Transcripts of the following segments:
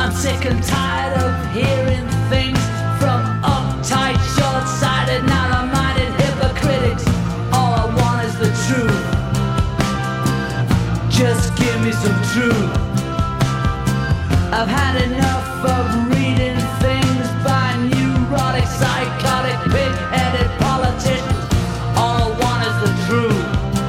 I'm sick and tired of hearing things from uptight, short-sighted, narrow-minded hypocritics. All I want is the truth. Just give me some truth. I've had enough of reading things by neurotic, psychotic, pig-headed politicians. All I want is the truth.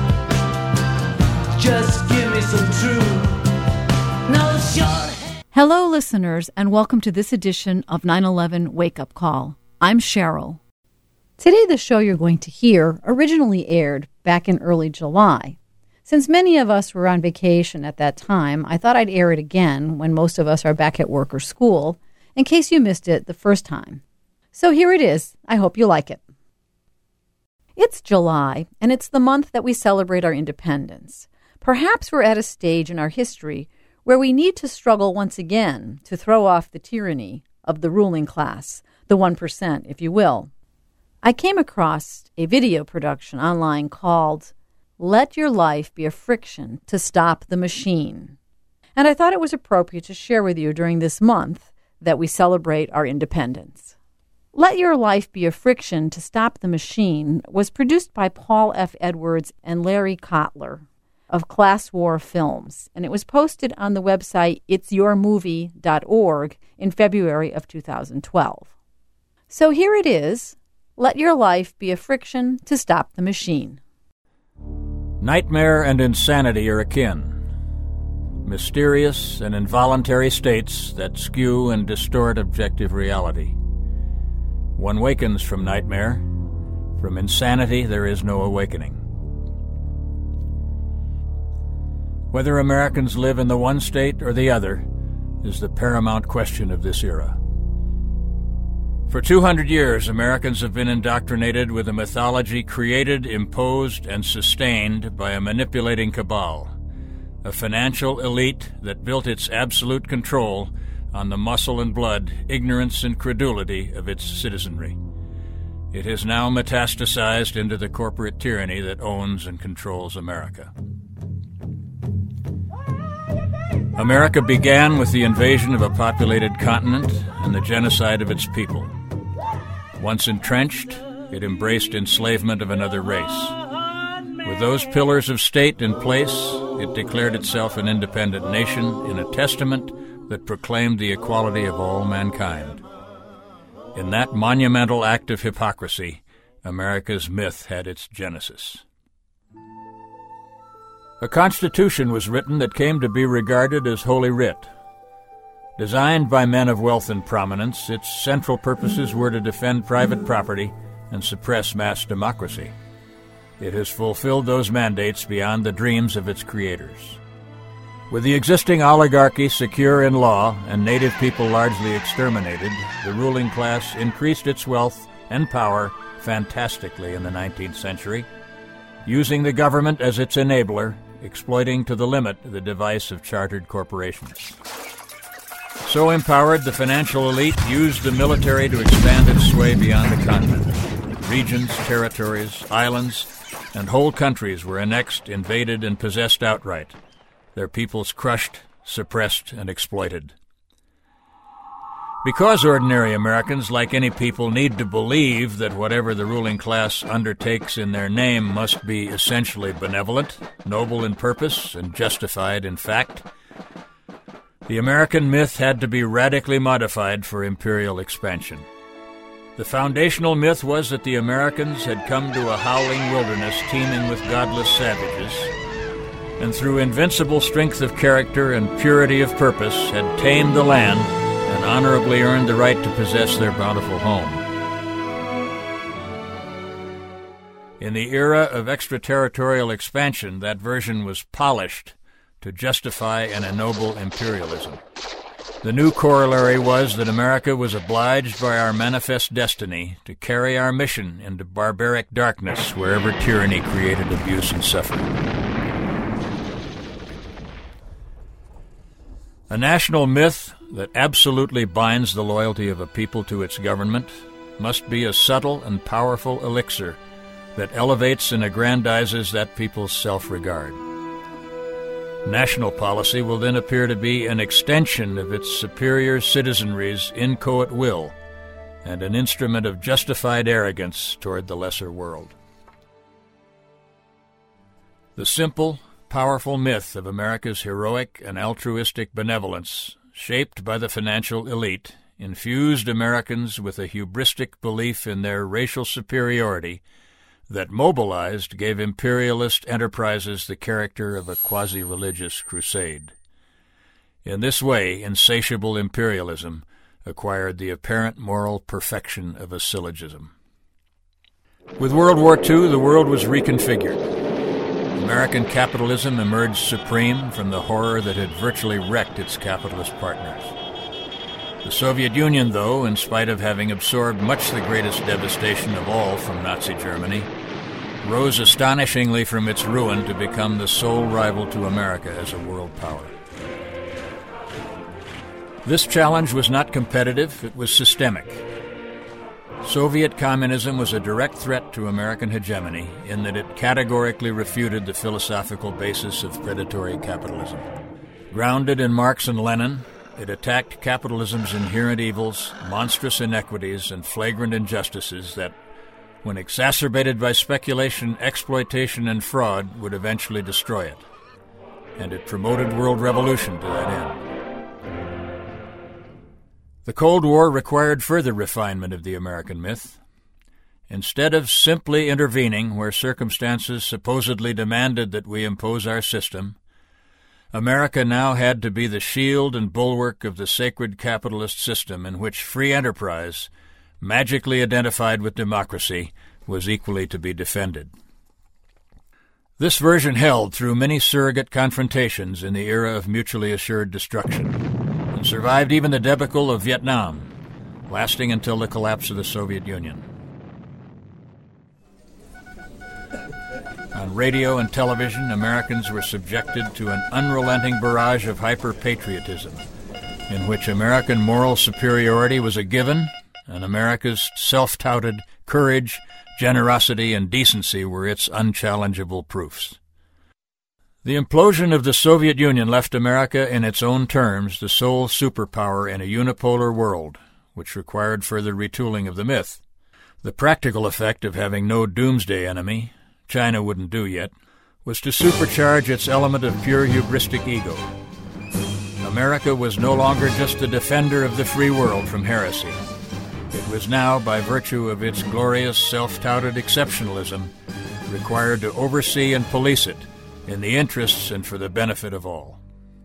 Just give me some truth. No short. Hello, listeners, and welcome to this edition of 9/11 Wake Up Call. I'm Cheryl. Today, the show you're going to hear originally aired back in early July. Since many of us were on vacation at that time, I thought I'd air it again when most of us are back at work or school, in case you missed it the first time. So here it is. I hope you like it. It's July, and it's the month that we celebrate our independence. Perhaps we're at a stage in our history where we need to struggle once again to throw off the tyranny of the ruling class, the 1%, if you will. I came across a video production online called Let Your Life Be a Friction to Stop the Machine. And I thought it was appropriate to share with you during this month that we celebrate our independence. Let Your Life Be a Friction to Stop the Machine was produced by Paul F. Edwards and Larry Kotler of Class War Films, and it was posted on the website itsyourmovie.org in February of 2012. So here it is, Let Your Life Be a Friction to Stop the Machine. Nightmare and insanity are akin. Mysterious and involuntary states that skew and distort objective reality. One wakens from nightmare. From insanity, there is no awakening. Whether Americans live in the one state or the other is the paramount question of this era. For 200 years, Americans have been indoctrinated with a mythology created, imposed, and sustained by a manipulating cabal, a financial elite that built its absolute control on the muscle and blood, ignorance and credulity of its citizenry. It has now metastasized into the corporate tyranny that owns and controls America. America began with the invasion of a populated continent and the genocide of its people. Once entrenched, it embraced enslavement of another race. With those pillars of state in place, it declared itself an independent nation in a testament that proclaimed the equality of all mankind. In that monumental act of hypocrisy, America's myth had its genesis. A constitution was written that came to be regarded as Holy Writ. Designed by men of wealth and prominence, its central purposes were to defend private property and suppress mass democracy. It has fulfilled those mandates beyond the dreams of its creators. With the existing oligarchy secure in law and native people largely exterminated, the ruling class increased its wealth and power fantastically in the 19th century, using the government as its enabler, exploiting to the limit the device of chartered corporations. So empowered, the financial elite used the military to expand its sway beyond the continent. Regions, territories, islands, and whole countries were annexed, invaded, and possessed outright, their peoples crushed, suppressed, and exploited. Because ordinary Americans, like any people, need to believe that whatever the ruling class undertakes in their name must be essentially benevolent, noble in purpose, and justified in fact, the American myth had to be radically modified for imperial expansion. The foundational myth was that the Americans had come to a howling wilderness teeming with godless savages, and through invincible strength of character and purity of purpose had tamed the land and honorably earned the right to possess their bountiful home. In the era of extraterritorial expansion, that version was polished to justify and ennoble imperialism. The new corollary was that America was obliged by our manifest destiny to carry our mission into barbaric darkness wherever tyranny created abuse and suffering. A national myth that absolutely binds the loyalty of a people to its government must be a subtle and powerful elixir that elevates and aggrandizes that people's self-regard. National policy will then appear to be an extension of its superior citizenry's inchoate will and an instrument of justified arrogance toward the lesser world. The simple, powerful myth of America's heroic and altruistic benevolence, shaped by the financial elite, infused Americans with a hubristic belief in their racial superiority that, mobilized, gave imperialist enterprises the character of a quasi-religious crusade. In this way, insatiable imperialism acquired the apparent moral perfection of a syllogism. With World War II, the world was reconfigured. American capitalism emerged supreme from the horror that had virtually wrecked its capitalist partners. The Soviet Union, though, in spite of having absorbed much the greatest devastation of all from Nazi Germany, rose astonishingly from its ruin to become the sole rival to America as a world power. This challenge was not competitive, it was systemic. Soviet communism was a direct threat to American hegemony in that it categorically refuted the philosophical basis of predatory capitalism. Grounded in Marx and Lenin, it attacked capitalism's inherent evils, monstrous inequities, and flagrant injustices that, when exacerbated by speculation, exploitation, and fraud, would eventually destroy it. And it promoted world revolution to that end. The Cold War required further refinement of the American myth. Instead of simply intervening where circumstances supposedly demanded that we impose our system, America now had to be the shield and bulwark of the sacred capitalist system in which free enterprise, magically identified with democracy, was equally to be defended. This version held through many surrogate confrontations in the era of mutually assured destruction, and survived even the debacle of Vietnam, lasting until the collapse of the Soviet Union. On radio and television, Americans were subjected to an unrelenting barrage of hyper-patriotism, in which American moral superiority was a given, and America's self-touted courage, generosity, and decency were its unchallengeable proofs. The implosion of the Soviet Union left America, in its own terms, the sole superpower in a unipolar world, which required further retooling of the myth. The practical effect of having no doomsday enemy, China wouldn't do yet, was to supercharge its element of pure hubristic ego. America was no longer just the defender of the free world from heresy. It was now, by virtue of its glorious self-touted exceptionalism, required to oversee and police it in the interests and for the benefit of all.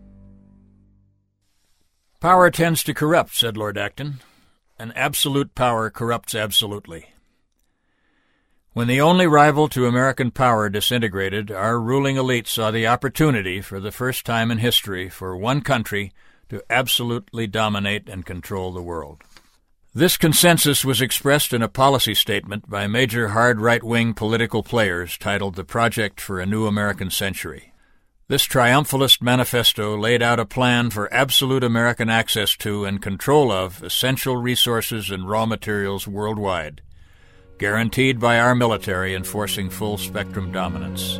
Power tends to corrupt, said Lord Acton, and absolute power corrupts absolutely. When the only rival to American power disintegrated, our ruling elite saw the opportunity, for the first time in history, for one country to absolutely dominate and control the world. This consensus was expressed in a policy statement by major hard right-wing political players titled The Project for a New American Century. This triumphalist manifesto laid out a plan for absolute American access to and control of essential resources and raw materials worldwide, guaranteed by our military enforcing full-spectrum dominance.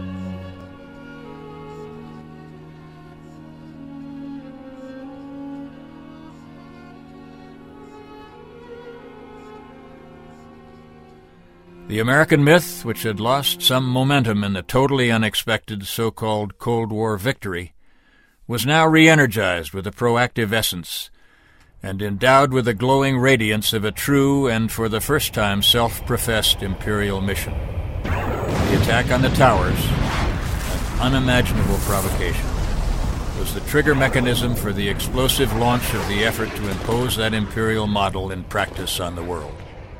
The American myth, which had lost some momentum in the totally unexpected so-called Cold War victory, was now re-energized with a proactive essence and endowed with the glowing radiance of a true and, for the first time, self-professed imperial mission. The attack on the towers, an unimaginable provocation, was the trigger mechanism for the explosive launch of the effort to impose that imperial model in practice on the world.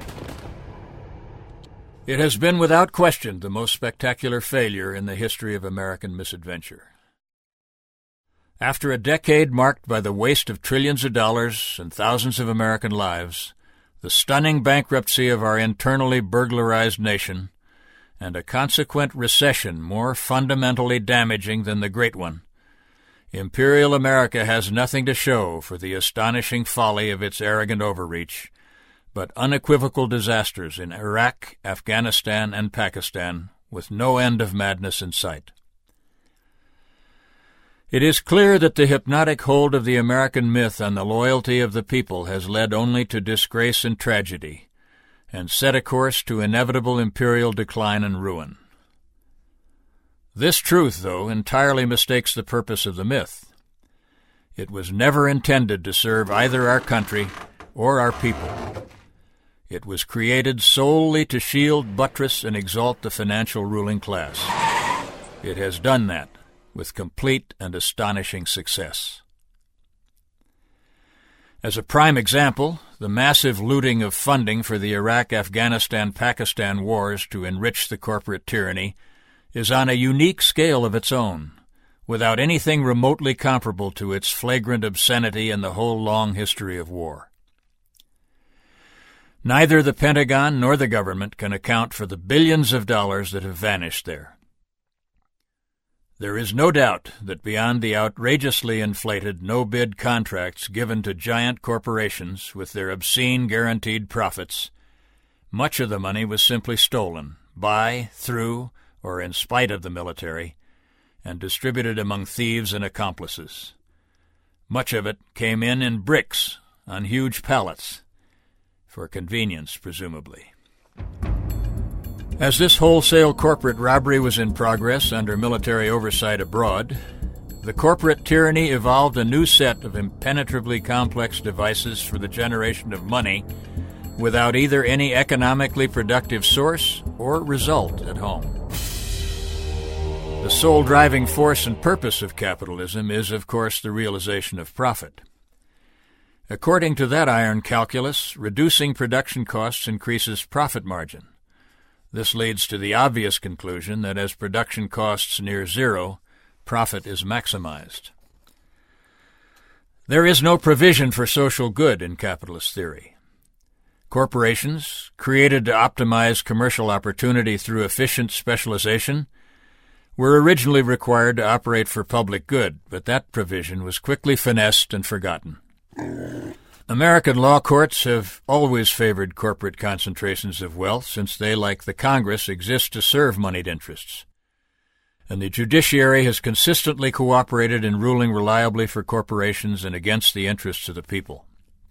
It has been without question the most spectacular failure in the history of American misadventure. After a decade marked by the waste of trillions of dollars and thousands of American lives, the stunning bankruptcy of our internally burglarized nation, and a consequent recession more fundamentally damaging than the Great One, Imperial America has nothing to show for the astonishing folly of its arrogant overreach, but unequivocal disasters in Iraq, Afghanistan, and Pakistan, with no end of madness in sight. It is clear that the hypnotic hold of the American myth on the loyalty of the people has led only to disgrace and tragedy, and set a course to inevitable imperial decline and ruin. This truth, though, entirely mistakes the purpose of the myth. It was never intended to serve either our country or our people. It was created solely to shield, buttress, and exalt the financial ruling class. It has done that with complete and astonishing success. As a prime example, the massive looting of funding for the Iraq-Afghanistan-Pakistan wars to enrich the corporate tyranny is on a unique scale of its own, without anything remotely comparable to its flagrant obscenity in the whole long history of war. Neither the Pentagon nor the government can account for the billions of dollars that have vanished there. There is no doubt that beyond the outrageously inflated no-bid contracts given to giant corporations with their obscene guaranteed profits, much of the money was simply stolen by, through, or in spite of the military, and distributed among thieves and accomplices. Much of it came in bricks on huge pallets, for convenience, presumably. As this wholesale corporate robbery was in progress under military oversight abroad, the corporate tyranny evolved a new set of impenetrably complex devices for the generation of money without either any economically productive source or result at home. The sole driving force and purpose of capitalism is, of course, the realization of profit. According to that iron calculus, reducing production costs increases profit margin. This leads to the obvious conclusion that as production costs near zero, profit is maximized. There is no provision for social good in capitalist theory. Corporations, created to optimize commercial opportunity through efficient specialization, were originally required to operate for public good, but that provision was quickly finessed and forgotten. American law courts have always favored corporate concentrations of wealth since they, like the Congress, exist to serve moneyed interests. And the judiciary has consistently cooperated in ruling reliably for corporations and against the interests of the people.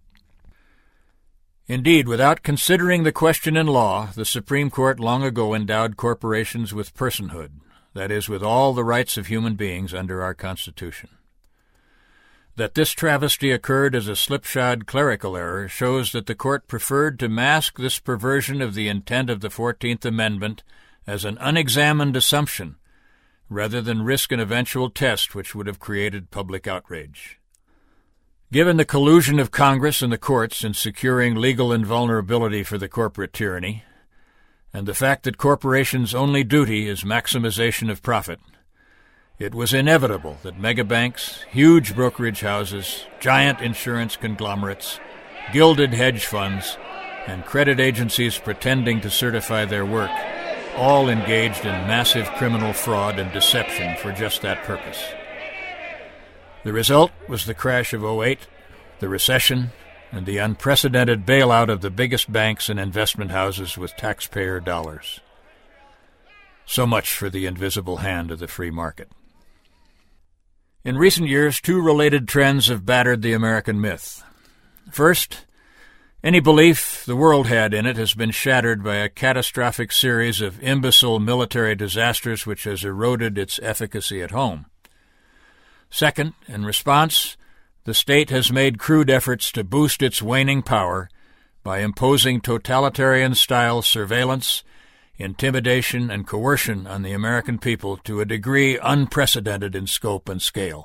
Indeed, without considering the question in law, the Supreme Court long ago endowed corporations with personhood, that is, with all the rights of human beings under our Constitution. That this travesty occurred as a slipshod clerical error shows that the Court preferred to mask this perversion of the intent of the 14th Amendment as an unexamined assumption, rather than risk an eventual test which would have created public outrage. Given the collusion of Congress and the courts in securing legal invulnerability for the corporate tyranny, and the fact that corporations' only duty is maximization of profit, it was inevitable that megabanks, huge brokerage houses, giant insurance conglomerates, gilded hedge funds, and credit agencies pretending to certify their work all engaged in massive criminal fraud and deception for just that purpose. The result was the crash of 2008, the recession, and the unprecedented bailout of the biggest banks and investment houses with taxpayer dollars. So much for the invisible hand of the free market. In recent years, two related trends have battered the American myth. First, any belief the world had in it has been shattered by a catastrophic series of imbecile military disasters which has eroded its efficacy at home. Second, in response, the state has made crude efforts to boost its waning power by imposing totalitarian-style surveillance, intimidation, and coercion on the American people to a degree unprecedented in scope and scale.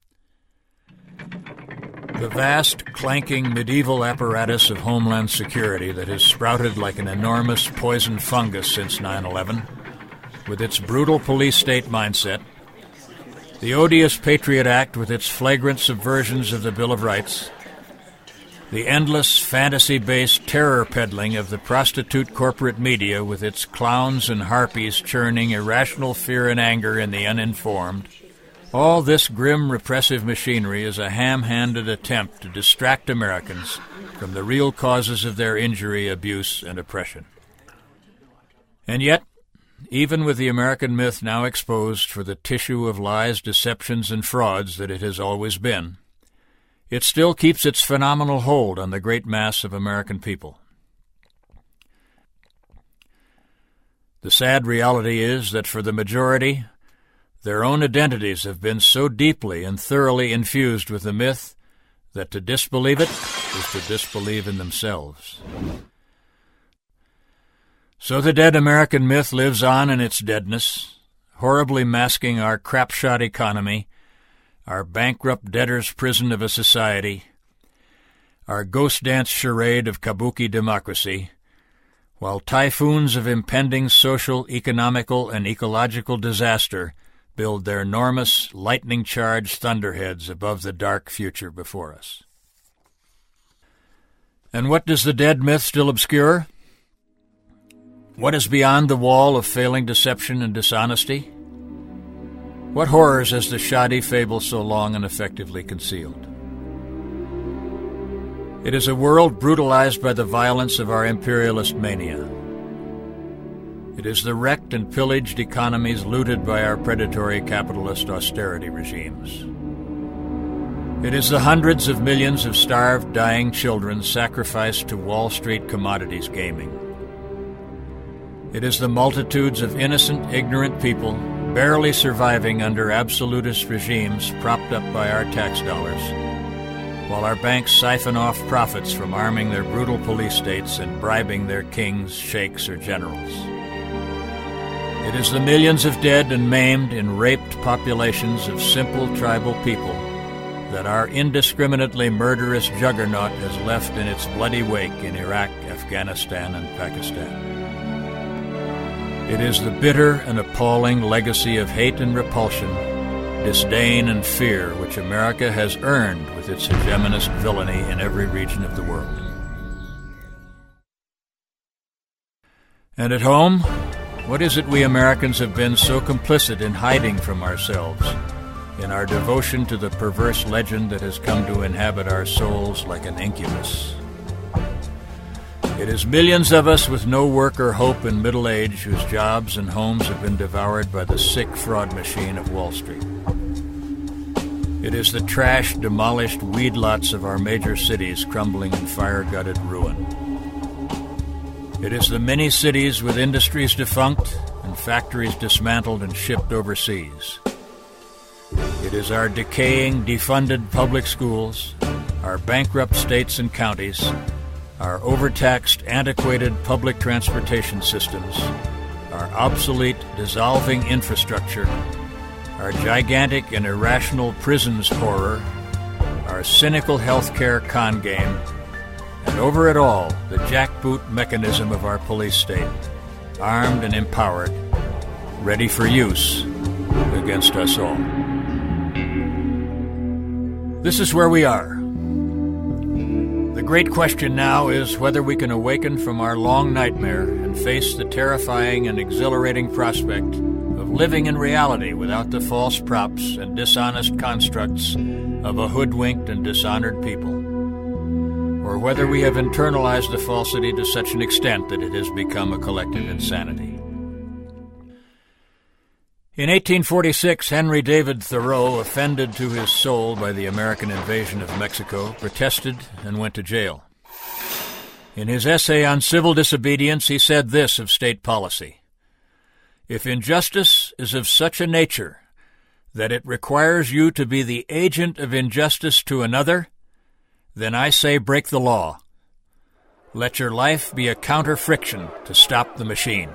The vast, clanking medieval apparatus of Homeland Security that has sprouted like an enormous poison fungus since 9/11, with its brutal police state mindset, the odious Patriot Act with its flagrant subversions of the Bill of Rights, the endless fantasy-based terror peddling of the prostitute corporate media with its clowns and harpies churning irrational fear and anger in the uninformed, all this grim repressive machinery is a ham-handed attempt to distract Americans from the real causes of their injury, abuse, and oppression. And yet, even with the American myth now exposed for the tissue of lies, deceptions, and frauds that it has always been, it still keeps its phenomenal hold on the great mass of American people. The sad reality is that for the majority, their own identities have been so deeply and thoroughly infused with the myth that to disbelieve it is to disbelieve in themselves. So the dead American myth lives on in its deadness, horribly masking our crapshot economy, our bankrupt debtor's prison of a society, our ghost dance charade of kabuki democracy, while typhoons of impending social, economical, and ecological disaster build their enormous, lightning-charged thunderheads above the dark future before us. And what does the dead myth still obscure? What is beyond the wall of failing deception and dishonesty? What horrors has the shoddy fable so long and effectively concealed? It is a world brutalized by the violence of our imperialist mania. It is the wrecked and pillaged economies looted by our predatory capitalist austerity regimes. It is the hundreds of millions of starved, dying children sacrificed to Wall Street commodities gaming. It is the multitudes of innocent, ignorant people barely surviving under absolutist regimes propped up by our tax dollars, while our banks siphon off profits from arming their brutal police states and bribing their kings, sheikhs, or generals. It is the millions of dead and maimed in raped populations of simple tribal people that our indiscriminately murderous juggernaut has left in its bloody wake in Iraq, Afghanistan, and Pakistan. It is the bitter and appalling legacy of hate and repulsion, disdain and fear which America has earned with its hegemonist villainy in every region of the world. And at home, what is it we Americans have been so complicit in hiding from ourselves, in our devotion to the perverse legend that has come to inhabit our souls like an incubus? It is millions of us with no work or hope in middle age whose jobs and homes have been devoured by the sick fraud machine of Wall Street. It is the trashed, demolished weed lots of our major cities crumbling in fire-gutted ruin. It is the many cities with industries defunct and factories dismantled and shipped overseas. It is our decaying, defunded public schools, our bankrupt states and counties, our overtaxed, antiquated public transportation systems, our obsolete, dissolving infrastructure, our gigantic and irrational prisons horror, our cynical healthcare con game, and over it all, the jackboot mechanism of our police state, armed and empowered, ready for use against us all. This is where we are. The great question now is whether we can awaken from our long nightmare and face the terrifying and exhilarating prospect of living in reality without the false props and dishonest constructs of a hoodwinked and dishonored people, or whether we have internalized the falsity to such an extent that it has become a collective insanity. In 1846, Henry David Thoreau, offended to his soul by the American invasion of Mexico, protested and went to jail. In his essay on civil disobedience, he said this of state policy: "If injustice is of such a nature that it requires you to be the agent of injustice to another, then I say break the law. Let your life be a counter-friction to stop the machine."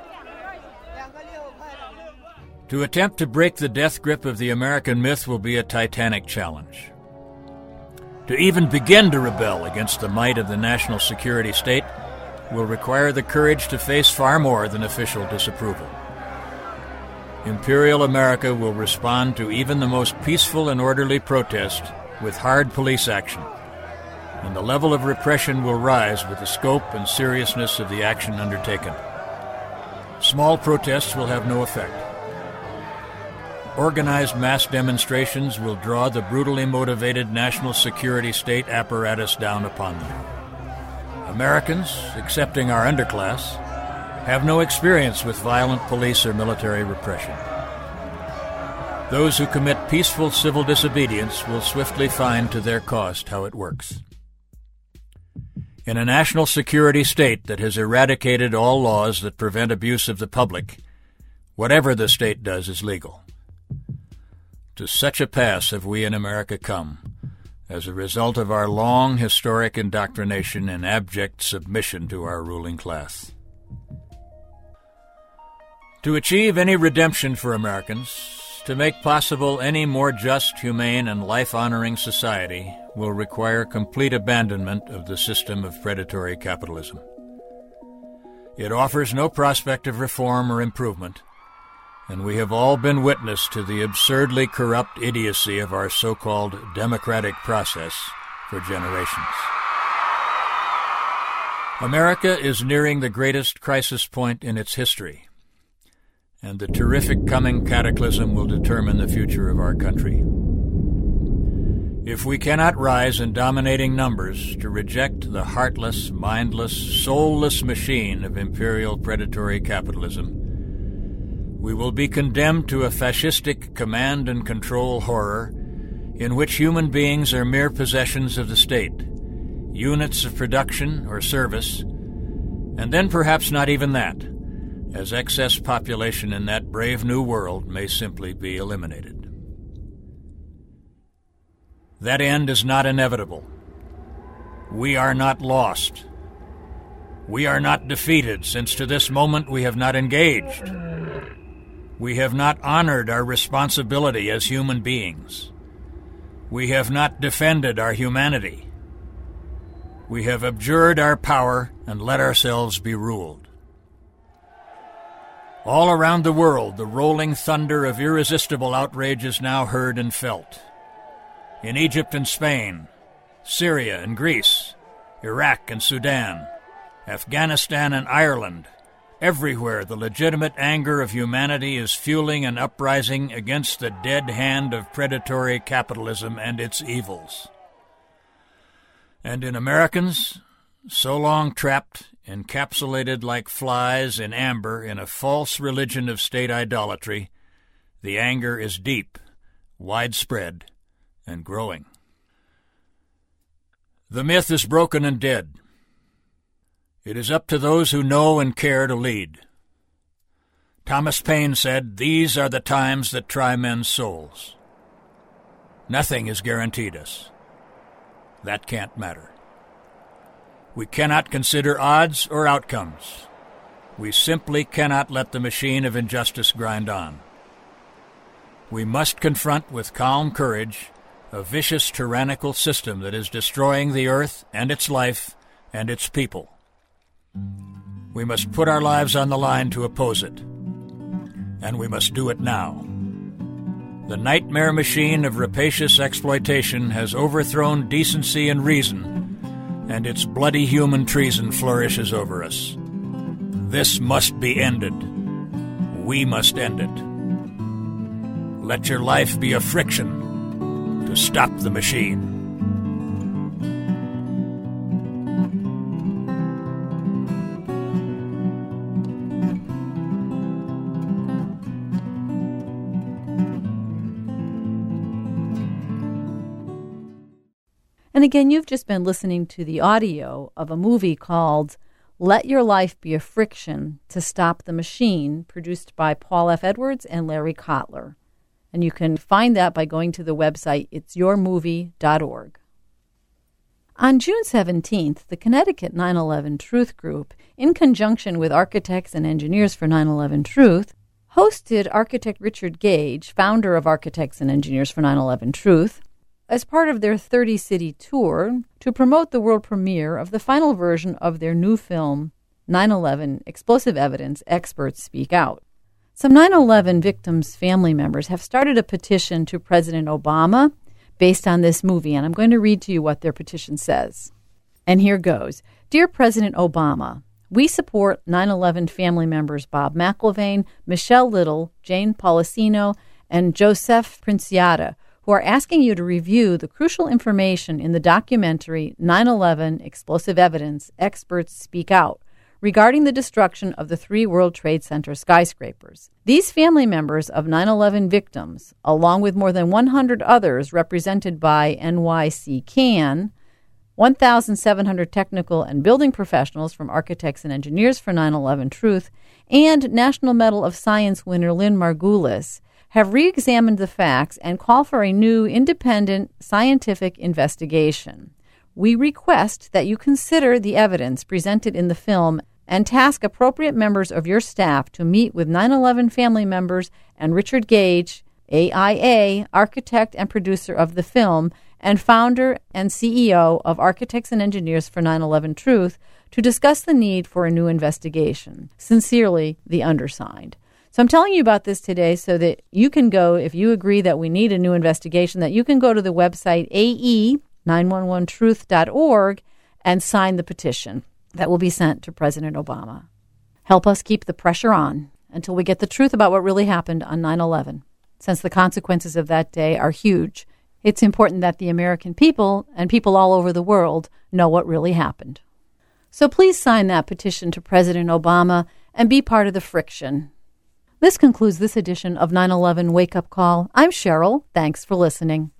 To attempt to break the death grip of the American myth will be a titanic challenge. To even begin to rebel against the might of the national security state will require the courage to face far more than official disapproval. Imperial America will respond to even the most peaceful and orderly protest with hard police action, and the level of repression will rise with the scope and seriousness of the action undertaken. Small protests will have no effect. Organized mass demonstrations will draw the brutally motivated national security state apparatus down upon them. Americans, excepting our underclass, have no experience with violent police or military repression. Those who commit peaceful civil disobedience will swiftly find to their cost how it works. In a national security state that has eradicated all laws that prevent abuse of the public, whatever the state does is legal. To such a pass have we in America come, as a result of our long historic indoctrination and abject submission to our ruling class. To achieve any redemption for Americans, to make possible any more just, humane, and life-honoring society will require complete abandonment of the system of predatory capitalism. It offers no prospect of reform or improvement, and we have all been witness to the absurdly corrupt idiocy of our so-called democratic process for generations. America is nearing the greatest crisis point in its history, and the terrific coming cataclysm will determine the future of our country. If we cannot rise in dominating numbers to reject the heartless, mindless, soulless machine of imperial predatory capitalism, we will be condemned to a fascistic command and control horror in which human beings are mere possessions of the state, units of production or service, and then perhaps not even that, as excess population in that brave new world may simply be eliminated. That end is not inevitable. We are not lost. We are not defeated, since to this moment we have not engaged. We have not honored our responsibility as human beings. We have not defended our humanity. We have abjured our power and let ourselves be ruled. All around the world, the rolling thunder of irresistible outrage is now heard and felt. In Egypt and Spain, Syria and Greece, Iraq and Sudan, Afghanistan and Ireland, everywhere the legitimate anger of humanity is fueling an uprising against the dead hand of predatory capitalism and its evils. And in Americans, so long trapped, encapsulated like flies in amber in a false religion of state idolatry, the anger is deep, widespread, and growing. The myth is broken and dead. It is up to those who know and care to lead. Thomas Paine said, "These are the times that try men's souls." Nothing is guaranteed us. That can't matter. We cannot consider odds or outcomes. We simply cannot let the machine of injustice grind on. We must confront with calm courage a vicious, tyrannical system that is destroying the earth and its life and its people. We must put our lives on the line to oppose it, and we must do it now. The nightmare machine of rapacious exploitation has overthrown decency and reason, and its bloody human treason flourishes over us. This must be ended. We must end it. Let your life be a friction to stop the machine. And again, you've just been listening to the audio of a movie called Let Your Life Be a Friction to Stop the Machine, produced by Paul F. Edwards and Larry Kotler. And you can find that by going to the website itsyourmovie.org. On June 17th, the Connecticut 9/11 Truth Group, in conjunction with Architects and Engineers for 9/11 Truth, hosted architect Richard Gage, founder of Architects and Engineers for 9/11 Truth, as part of their 30-city tour to promote the world premiere of the final version of their new film, 9/11 Explosive Evidence, Experts Speak Out. Some 9/11 victims' family members have started a petition to President Obama based on this movie, and I'm going to read to you what their petition says. And here goes. Dear President Obama, we support 9/11 family members Bob McIlvaine, Michelle Little, Jane Policino, and Joseph Princiata, who are asking you to review the crucial information in the documentary 9/11 Explosive Evidence, Experts Speak Out, regarding the destruction of the 3 World Trade Center skyscrapers. These family members of 9/11 victims, along with more than 100 others represented by NYC CAN, 1,700 technical and building professionals from Architects and Engineers for 9/11 Truth, and National Medal of Science winner Lynn Margulis, have re-examined the facts and call for a new independent scientific investigation. We request that you consider the evidence presented in the film and task appropriate members of your staff to meet with 9/11 family members and Richard Gage, AIA, architect and producer of the film, and founder and CEO of Architects and Engineers for 9/11 Truth, to discuss the need for a new investigation. Sincerely, the undersigned. So I'm telling you about this today so that you can go, if you agree that we need a new investigation, that you can go to the website ae911truth.org and sign the petition that will be sent to President Obama. Help us keep the pressure on until we get the truth about what really happened on 9/11. Since the consequences of that day are huge, it's important that the American people and people all over the world know what really happened. So please sign that petition to President Obama and be part of the friction. This concludes this edition of 9/11 Wake Up Call. I'm Cheryl. Thanks for listening.